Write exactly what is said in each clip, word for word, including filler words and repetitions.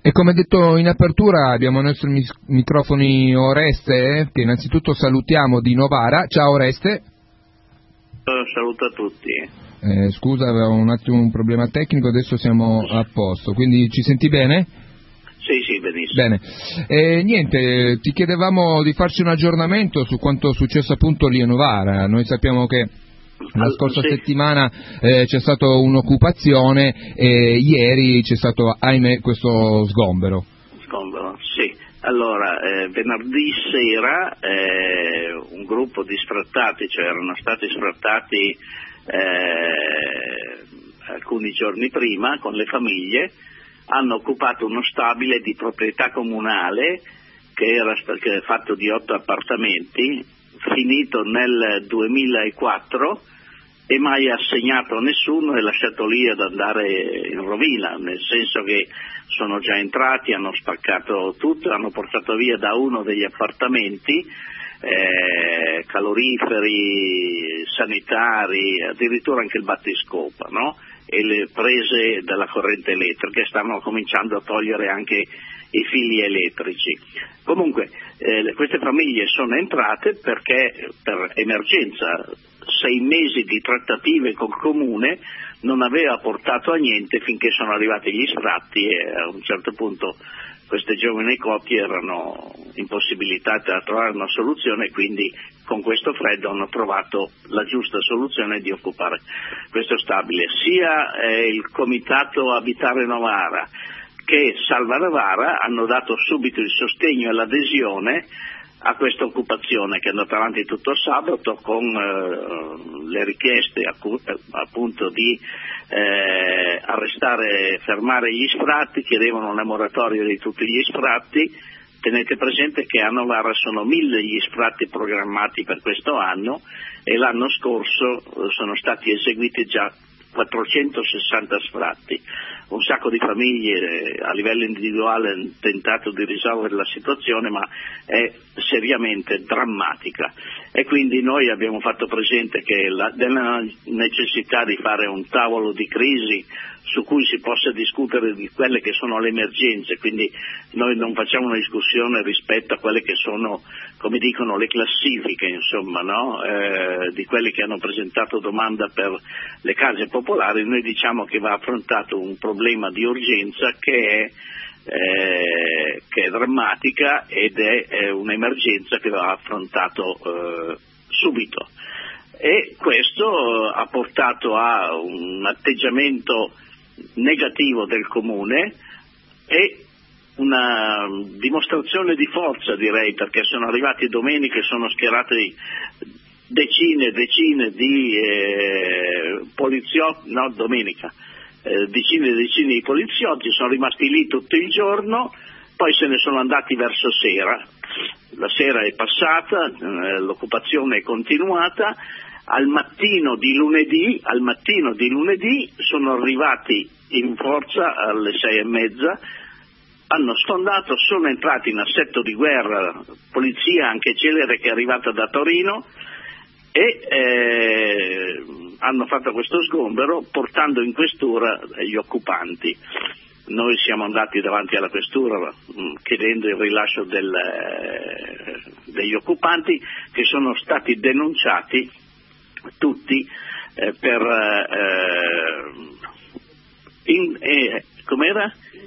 E come detto in apertura abbiamo ai nostri microfoni Oreste, che innanzitutto salutiamo di Novara. Ciao Oreste. Saluto a tutti. Eh, scusa, avevo un attimo un problema tecnico, adesso siamo a posto, quindi ci senti bene? Sì, sì, benissimo. Bene, eh, niente, ti chiedevamo di farci un aggiornamento su quanto è successo appunto lì a Novara. Noi sappiamo che la scorsa sì. settimana eh, c'è stata un'occupazione e ieri c'è stato, ahimè, questo sgombero. Sgombero, sì. Allora, eh, venerdì sera eh, un gruppo di sfrattati, cioè erano stati sfrattati eh, alcuni giorni prima con le famiglie, hanno occupato uno stabile di proprietà comunale che era fatto di otto appartamenti, finito nel duemilaquattro e mai assegnato a nessuno e lasciato lì ad andare in rovina, nel senso che sono già entrati, hanno spaccato tutto, hanno portato via da uno degli appartamenti eh, caloriferi, sanitari, addirittura anche il battiscopa, no? E le prese della corrente elettrica, stanno cominciando a togliere anche i fili elettrici. Comunque eh, queste famiglie sono entrate perché per emergenza sei mesi di trattative col comune non aveva portato a niente finché sono arrivati gli sfratti e a un certo punto queste giovani coppie erano impossibilitate a trovare una soluzione e quindi con questo freddo hanno trovato la giusta soluzione di occupare questo stabile. Sia eh, il comitato Abitare Novara che Salva Novara hanno dato subito il sostegno e l'adesione a questa occupazione che è andata avanti tutto il sabato con eh, le richieste appunto di eh, arrestare, fermare gli sfratti, chiedevano una moratoria di tutti gli sfratti. Tenete presente che a Novara sono mille gli sfratti programmati per questo anno e l'anno scorso sono stati eseguiti già quattrocentosessanta sfratti. Un sacco di famiglie a livello individuale hanno tentato di risolvere la situazione, ma è seriamente drammatica e quindi noi abbiamo fatto presente che la, della necessità di fare un tavolo di crisi su cui si possa discutere di quelle che sono le emergenze, quindi noi non facciamo una discussione rispetto a quelle che sono, come dicono, le classifiche, insomma, no? eh, di quelli che hanno presentato domanda per le case popolari. Noi diciamo che va affrontato un problema di urgenza che è, eh, che è drammatica ed è, è un'emergenza che va affrontato eh, subito. E questo ha portato a un atteggiamento negativo del comune e una dimostrazione di forza, direi, perché sono arrivati domenica e sono schierati decine e decine di eh, poliziotti, no domenica, eh, decine e decine di poliziotti, sono rimasti lì tutto il giorno, poi se ne sono andati verso sera, la sera è passata, eh, l'occupazione è continuata. Al mattino di lunedì, al mattino di lunedì sono arrivati in forza alle sei e mezza, hanno sfondato, sono entrati in assetto di guerra, polizia anche celere che è arrivata da Torino e eh, hanno fatto questo sgombero portando in questura gli occupanti. Noi siamo andati davanti alla questura mh, chiedendo il rilascio del, eh, degli occupanti che sono stati denunciati tutti eh, per eh, in, eh, com'era?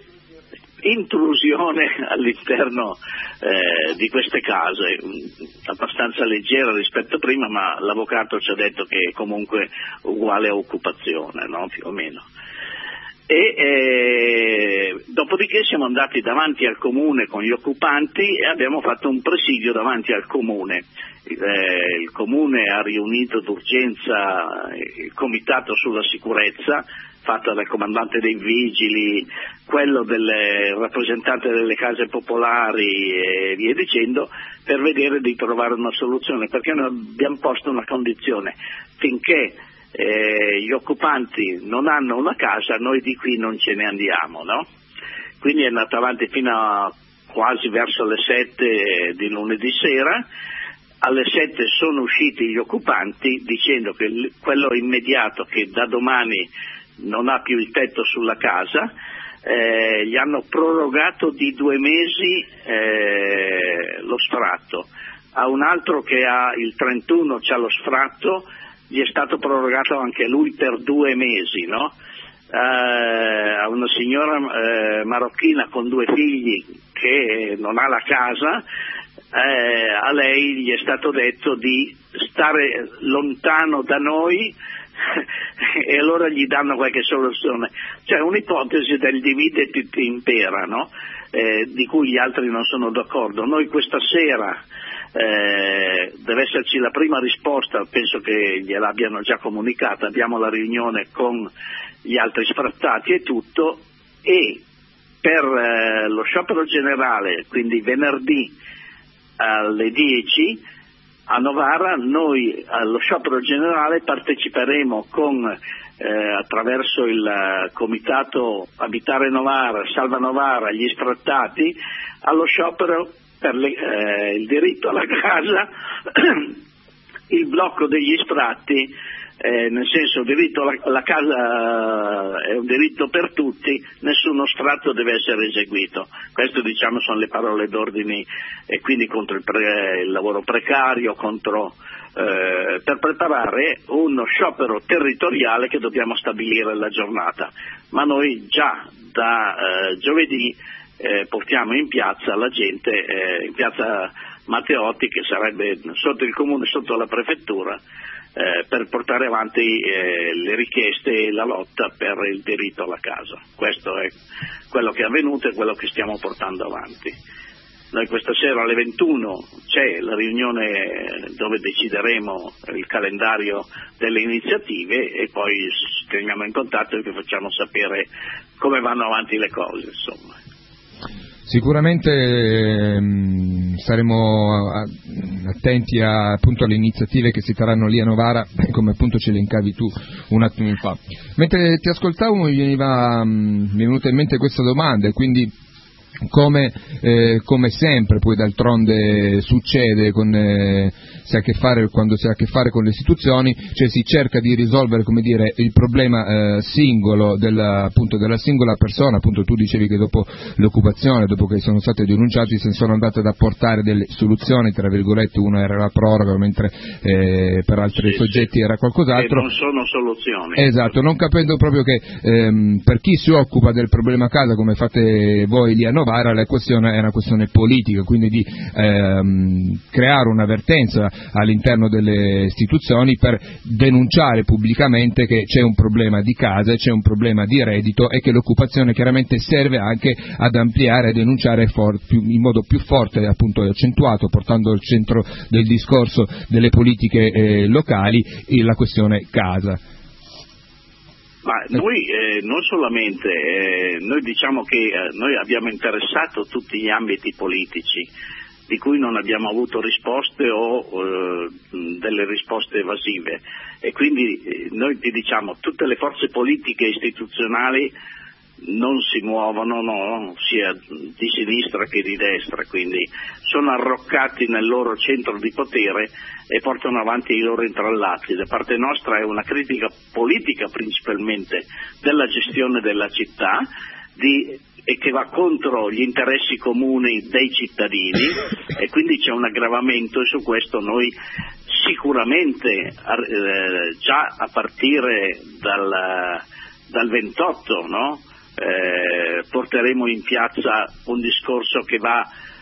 intrusione all'interno eh, di queste case, abbastanza leggera rispetto a prima, ma l'avvocato ci ha detto che è comunque uguale a occupazione, no? Più o meno. E eh, dopodiché siamo andati davanti al comune con gli occupanti e abbiamo fatto un presidio davanti al comune. Eh, il comune ha riunito d'urgenza il comitato sulla sicurezza fatto dal comandante dei vigili, quello del rappresentante delle case popolari e via dicendo, per vedere di trovare una soluzione, perché noi abbiamo posto una condizione: finché eh, gli occupanti non hanno una casa noi di qui non ce ne andiamo, no? Quindi è andato avanti fino a quasi verso le sette di lunedì sera. Alle sette sono usciti gli occupanti dicendo che quello immediato, che da domani non ha più il tetto sulla casa, eh, gli hanno prorogato di due mesi eh, lo sfratto, a un altro che ha il trentuno c'ha lo sfratto, gli è stato prorogato anche lui per due mesi, no? Eh, a una signora eh, marocchina con due figli che non ha la casa, eh, a lei gli è stato detto di stare lontano da noi e allora gli danno qualche soluzione. C'è un'ipotesi del divide et impera, no? eh, di cui gli altri non sono d'accordo. Noi questa sera eh, deve esserci la prima risposta, penso che gliel'abbiano già comunicata, abbiamo la riunione con gli altri sfrattati e tutto, e per eh, lo sciopero generale, quindi venerdì alle dieci a Novara, noi allo sciopero generale parteciperemo con eh, attraverso il comitato Abitare Novara, Salva Novara, gli sfrattati, allo sciopero per le, eh, il diritto alla casa, il blocco degli sfratti, eh, nel senso il diritto alla, alla casa è un diritto per tutti, nessuno sfratto deve essere eseguito. Questo, diciamo, sono le parole d'ordine, e quindi contro il, pre, il lavoro precario, contro eh, per preparare uno sciopero territoriale che dobbiamo stabilire la giornata. Ma noi già da eh, giovedì eh, portiamo in piazza la gente, eh, in piazza Matteotti, che sarebbe sotto il comune, sotto la prefettura, Eh, per portare avanti eh, le richieste e la lotta per il diritto alla casa. Questo è quello che è avvenuto e quello che stiamo portando avanti. Noi questa sera alle ventuno c'è la riunione dove decideremo il calendario delle iniziative e poi ci teniamo in contatto e vi facciamo sapere come vanno avanti le cose, insomma. Sicuramente ehm, saremo a, attenti a, appunto alle iniziative che si terranno lì a Novara, come appunto ce le incavi tu un attimo fa. Mentre ti ascoltavo mi veniva, mi è venuta in mente questa domanda, e quindi come, eh, come sempre poi d'altronde succede con, eh, si ha a che fare, quando si ha a che fare con le istituzioni, cioè si cerca di risolvere, come dire, il problema eh, singolo della, appunto della singola persona. Appunto tu dicevi che dopo l'occupazione, dopo che sono state denunciate, se ne sono andate ad apportare delle soluzioni, tra virgolette, una era la proroga, mentre eh, per altri sì, soggetti sì. era qualcos'altro. E non sono soluzioni. Esatto, non capendo proprio che ehm, per chi si occupa del problema casa, come fate voi lì a Novara, la questione è una questione politica, quindi di ehm, creare un'avvertenza all'interno delle istituzioni per denunciare pubblicamente che c'è un problema di casa, c'è un problema di reddito, e che l'occupazione chiaramente serve anche ad ampliare e denunciare for- più, in modo più forte, appunto accentuato, portando al centro del discorso delle politiche eh, locali la questione casa. Ma noi eh, non solamente, eh, noi diciamo che eh, noi abbiamo interessato tutti gli ambiti politici di cui non abbiamo avuto risposte o eh, delle risposte evasive, e quindi eh, noi ti diciamo tutte le forze politiche e istituzionali non si muovono, no, sia di sinistra che di destra, quindi sono arroccati nel loro centro di potere e portano avanti i loro intrallati. Da parte nostra è una critica politica principalmente della gestione della città di, e che va contro gli interessi comuni dei cittadini, e quindi c'è un aggravamento, e su questo noi sicuramente eh, già a partire dal, dal ventotto, no? Eh, porteremo in piazza un discorso che va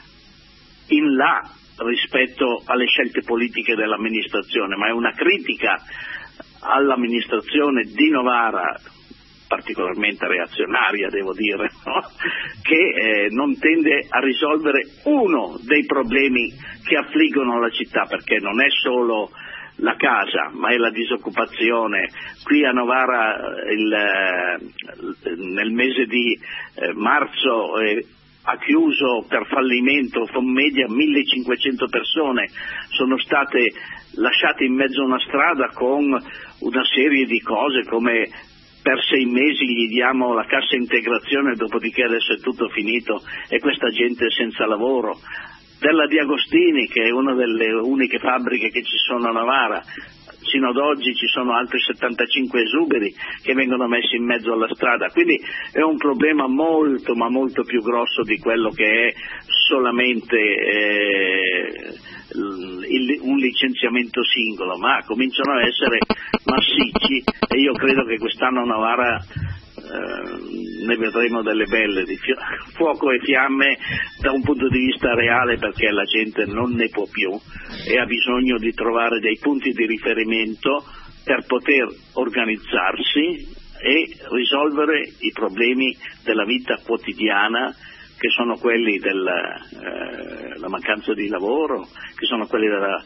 in là rispetto alle scelte politiche dell'amministrazione, ma è una critica all'amministrazione di Novara, particolarmente reazionaria devo dire, no? che eh, non tende a risolvere uno dei problemi che affliggono la città, perché non è solo la casa, ma è la disoccupazione. Qui a Novara il, nel mese di eh, marzo eh, ha chiuso per fallimento, con media millecinquecento persone sono state lasciate in mezzo a una strada con una serie di cose come per sei mesi gli diamo la cassa integrazione, dopodiché adesso è tutto finito e questa gente è senza lavoro. della Di Agostini, che è una delle uniche fabbriche che ci sono a Novara. Sino ad oggi ci sono altri settantacinque esuberi che vengono messi in mezzo alla strada, quindi è un problema molto ma molto più grosso di quello che è solamente eh, il, un licenziamento singolo, ma cominciano a essere massicci e io credo che quest'anno a Novara eh, ne vedremo delle belle, di fi- fuoco e fiamme da un punto di vista reale, perché la gente non ne può più e ha bisogno di trovare dei punti di riferimento per poter organizzarsi e risolvere i problemi della vita quotidiana, che sono quelli della eh, la mancanza di lavoro, che sono quelli della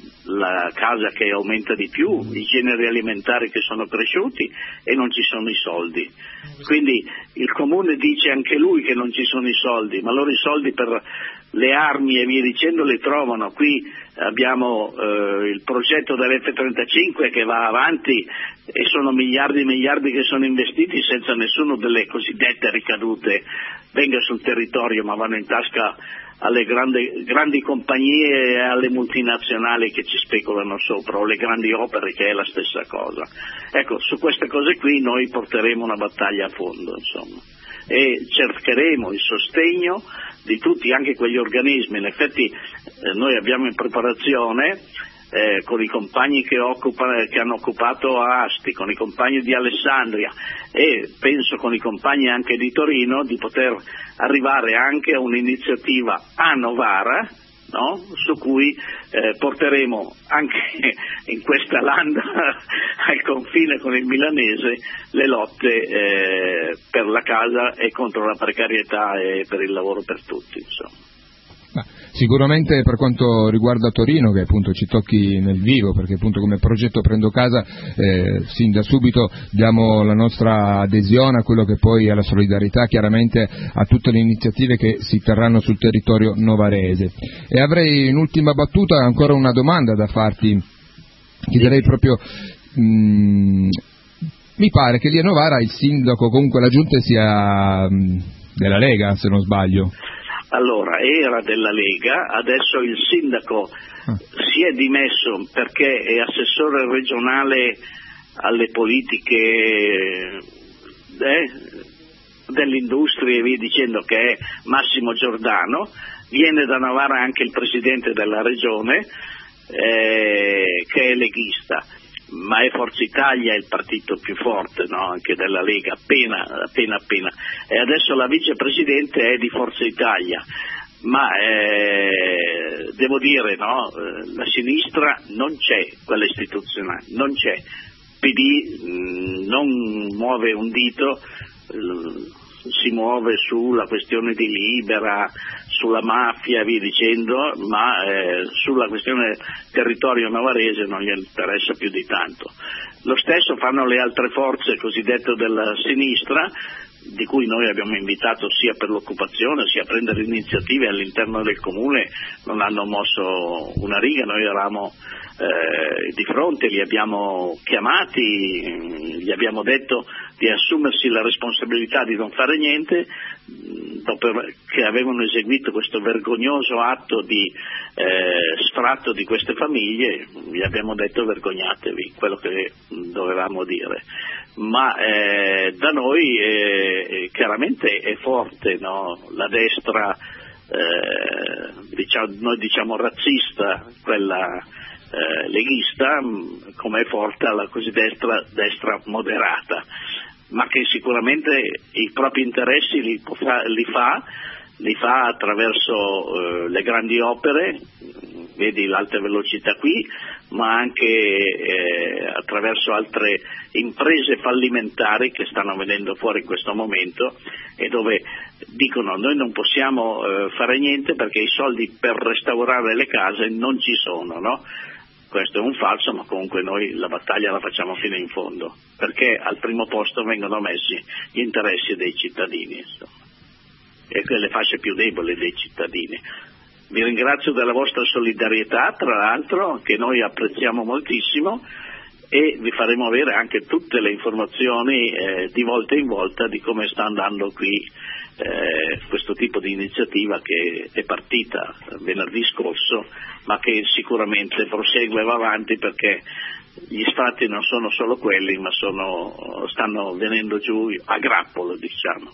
la casa che aumenta di più, i generi alimentari che sono cresciuti e non ci sono i soldi. Quindi il comune dice anche lui che non ci sono i soldi, ma loro i soldi per le armi e via dicendo li trovano. Qui abbiamo eh, il progetto dell'F trentacinque che va avanti e sono miliardi e miliardi che sono investiti senza nessuna delle cosiddette ricadute venga sul territorio, ma vanno in tasca alle grandi, grandi compagnie e alle multinazionali che ci speculano sopra, o le grandi opere, che è la stessa cosa. Ecco, su queste cose qui noi porteremo una battaglia a fondo, insomma, e cercheremo il sostegno di tutti, anche quegli organismi. In effetti eh, noi abbiamo in preparazione Eh, con i compagni che, occupa, che hanno occupato Asti, con i compagni di Alessandria e penso con i compagni anche di Torino, di poter arrivare anche a un'iniziativa a Novara, no? Su cui eh, porteremo anche in questa landa al confine con il milanese le lotte eh, per la casa e contro la precarietà e per il lavoro per tutti, insomma. Ma sicuramente per quanto riguarda Torino, che appunto ci tocchi nel vivo, perché appunto come progetto Prendo Casa eh, sin da subito diamo la nostra adesione a quello che poi è la solidarietà chiaramente a tutte le iniziative che si terranno sul territorio novarese. E avrei in ultima battuta ancora una domanda da farti, chiederei proprio mh, mi pare che lì a Novara il sindaco, comunque la giunta sia mh, della Lega, se non sbaglio. Allora, era della Lega, adesso il sindaco ah. si è dimesso perché è assessore regionale alle politiche eh, dell'industria e via dicendo, che è Massimo Giordano. Viene da Novara anche il presidente della regione eh, che è leghista, ma è Forza Italia il partito più forte, no? Anche della Lega, appena, appena, appena. E adesso la vicepresidente è di Forza Italia, ma eh, devo dire, no? La sinistra non c'è, quella istituzionale, non c'è. P D mh, non muove un dito, eh, si muove sulla questione di Libera, sulla mafia, via dicendo, ma eh, sulla questione territorio novarese non gli interessa più di tanto. Lo stesso fanno le altre forze cosiddette della sinistra, di cui noi abbiamo invitato sia per l'occupazione sia a prendere iniziative all'interno del comune, non hanno mosso una riga. Noi eravamo eh, di fronte, li abbiamo chiamati, gli abbiamo detto di assumersi la responsabilità di non fare niente, dopo che avevano eseguito questo vergognoso atto di eh, sfratto di queste famiglie. Gli abbiamo detto: vergognatevi, quello che dovevamo dire. Ma eh, da noi eh, chiaramente è forte, no? La destra, eh, diciamo, noi diciamo razzista, quella eh, leghista, come è forte la cosiddetta destra moderata, ma che sicuramente i propri interessi li, li fa, li fa attraverso eh, le grandi opere, vedi l'alta velocità qui, ma anche eh, attraverso altre imprese fallimentari che stanno venendo fuori in questo momento e dove dicono: noi non possiamo eh, fare niente perché i soldi per restaurare le case non ci sono, no? Questo è un falso, ma comunque noi la battaglia la facciamo fino in fondo, perché al primo posto vengono messi gli interessi dei cittadini, insomma, e quelle fasce più deboli dei cittadini. Vi ringrazio della vostra solidarietà, tra l'altro, che noi apprezziamo moltissimo, e vi faremo avere anche tutte le informazioni eh, di volta in volta di come sta andando qui eh, questo tipo di iniziativa che è partita venerdì scorso, ma che sicuramente prosegue e va avanti, perché gli sfratti non sono solo quelli, ma sono, stanno venendo giù a grappolo, diciamo.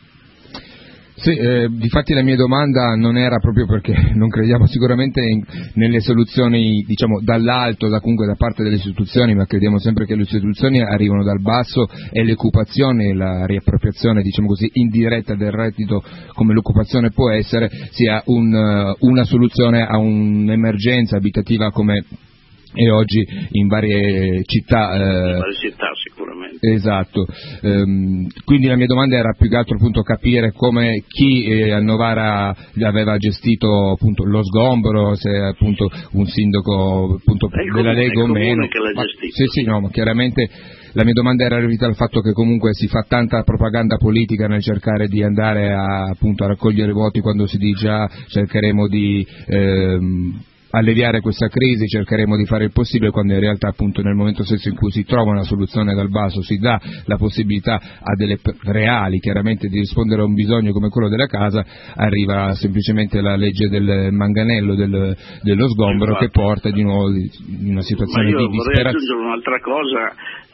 Sì, eh, difatti la mia domanda non era proprio perché non crediamo sicuramente in, nelle soluzioni, diciamo, dall'alto, da comunque da parte delle istituzioni, ma crediamo sempre che le istituzioni arrivano dal basso e le occupazioni, la riappropriazione, diciamo così, indiretta del reddito come l'occupazione può essere, sia un, una soluzione a un'emergenza abitativa come e oggi in varie città. Eh, in varie città sicuramente. Esatto, ehm, quindi la mia domanda era più che altro appunto capire come chi eh, a Novara aveva gestito appunto lo sgombero, se appunto un sindaco appunto della Lega o meno. Che l'ha ma, gestito. Sì, sì, no, ma chiaramente la mia domanda era riferita al fatto che comunque si fa tanta propaganda politica nel cercare di andare a, appunto, a raccogliere voti quando si dice ah, cercheremo di ehm, alleviare questa crisi, cercheremo di fare il possibile, quando in realtà appunto nel momento stesso in cui si trova una soluzione dal basso, si dà la possibilità a delle reali chiaramente di rispondere a un bisogno come quello della casa, arriva semplicemente la legge del manganello, del, dello sgombero, infatti, che porta di nuovo in una situazione di disperazione. Vorrei aggiungere un'altra cosa,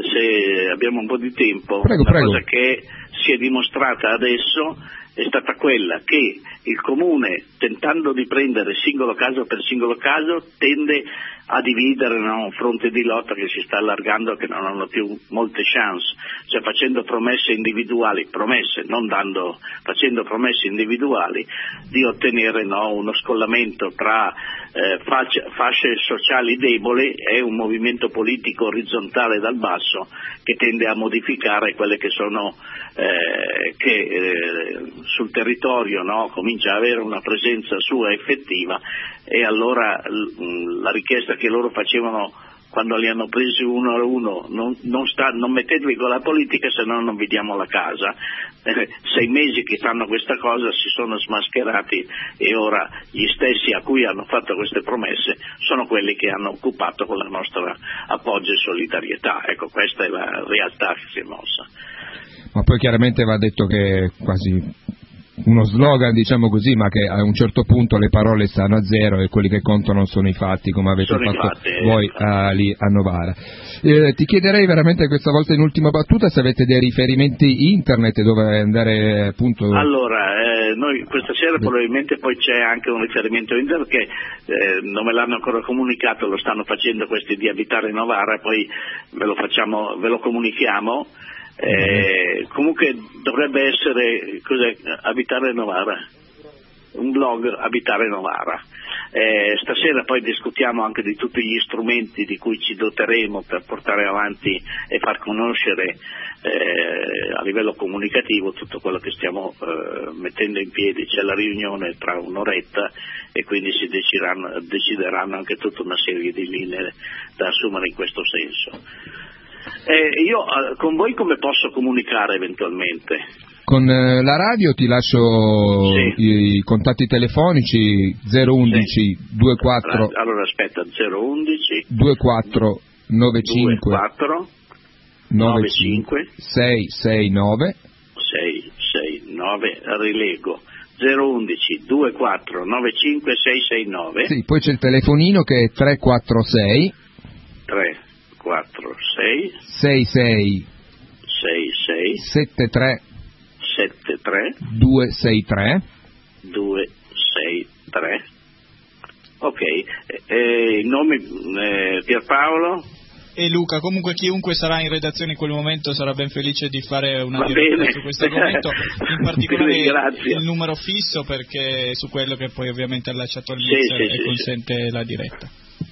se abbiamo un po' di tempo. Prego, una prego. cosa che si è dimostrata adesso è stata quella che il Comune, tentando di prendere singolo caso per singolo caso, tende a dividere, no, un fronte di lotta che si sta allargando, che non hanno più molte chance, cioè facendo promesse individuali, promesse, non dando, facendo promesse individuali di ottenere, no, uno scollamento tra eh, fasce, fasce sociali deboli e un movimento politico orizzontale dal basso che tende a modificare quelle che sono eh, che eh, sul territorio, no, comincia a avere una presenza sua effettiva, e allora l- la richiesta che loro facevano quando li hanno presi uno a uno, non, non, sta, non mettetevi con la politica, se no non vi diamo la casa. Eh, sei mesi che fanno questa cosa, si sono smascherati, e ora gli stessi a cui hanno fatto queste promesse sono quelli che hanno occupato con la nostra appoggio e solidarietà. Ecco, questa è la realtà che si è mossa. Ma poi chiaramente va detto che quasi uno slogan, diciamo così, ma che a un certo punto le parole stanno a zero e quelli che contano sono i fatti, come avete sono fatto fatti, voi eh, a, lì a Novara. Eh, ti chiederei veramente questa volta in ultima battuta se avete dei riferimenti internet dove andare appunto. Allora, eh, noi questa sera probabilmente poi c'è anche un riferimento internet che eh, non me l'hanno ancora comunicato, lo stanno facendo questi di Abitare Novara, poi ve lo facciamo, ve lo comunichiamo. Eh, comunque dovrebbe essere cos'è, Abitare Novara, un blog Abitare Novara. Eh, stasera poi discutiamo anche di tutti gli strumenti di cui ci doteremo per portare avanti e far conoscere eh, a livello comunicativo tutto quello che stiamo eh, mettendo in piedi. C'è la riunione tra un'oretta e quindi si decideranno, decideranno anche tutta una serie di linee da assumere in questo senso. Eh, io eh, con voi come posso comunicare eventualmente? Con eh, la radio ti lascio sì. i, i contatti telefonici zero undici sì. ventiquattro. Allora aspetta, zero undici ventiquattro novantacinque novantacinque sei sei nove sei sei nove, rilego zero undici ventiquattro novantacinque sei sei nove. Sì, poi c'è il telefonino che è tre quattro sei tre quattro sei sei sei sei sei sette tre sette tre due sei tre due sei tre. Ok, eh, il nome eh, Pierpaolo e Luca. Comunque chiunque sarà in redazione in quel momento sarà ben felice di fare una Va diretta bene. su questo argomento, in particolare Grazie. il numero fisso, perché su quello che poi ovviamente ha lasciato il sì, mixer sì, e sì, consente sì. la diretta.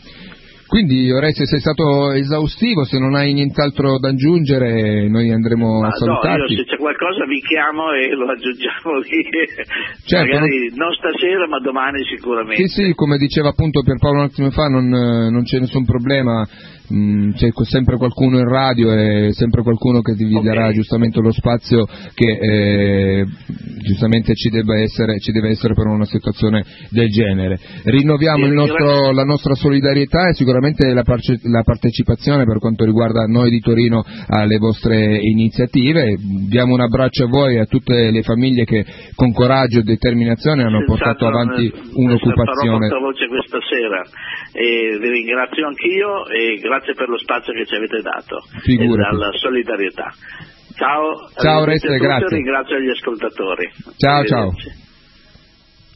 Quindi Oreste, sei stato esaustivo, se non hai nient'altro da aggiungere noi andremo Ma a salutarti. No, io se c'è qualcosa vi chiamo e lo aggiungiamo lì, certo, magari non... non stasera ma domani sicuramente. Sì, sì, come diceva appunto Pierpaolo un attimo fa, non, non c'è nessun problema, mh, c'è sempre qualcuno in radio e sempre qualcuno che vi darà okay. giustamente lo spazio che eh, giustamente ci deve essere, ci deve essere per una situazione del genere. Rinnoviamo il nostro, la nostra solidarietà e sicuramente la, parce, la partecipazione per quanto riguarda noi di Torino alle vostre iniziative. Diamo un abbraccio a voi e a tutte le famiglie che con coraggio e determinazione hanno portato avanti un'occupazione. Farò portavoce questa sera e vi ringrazio anch'io e grazie per lo spazio che ci avete dato. Figurati. E dalla solidarietà. Ciao, ciao Oreste, grazie. Ringrazio gli ascoltatori. Ciao, ciao.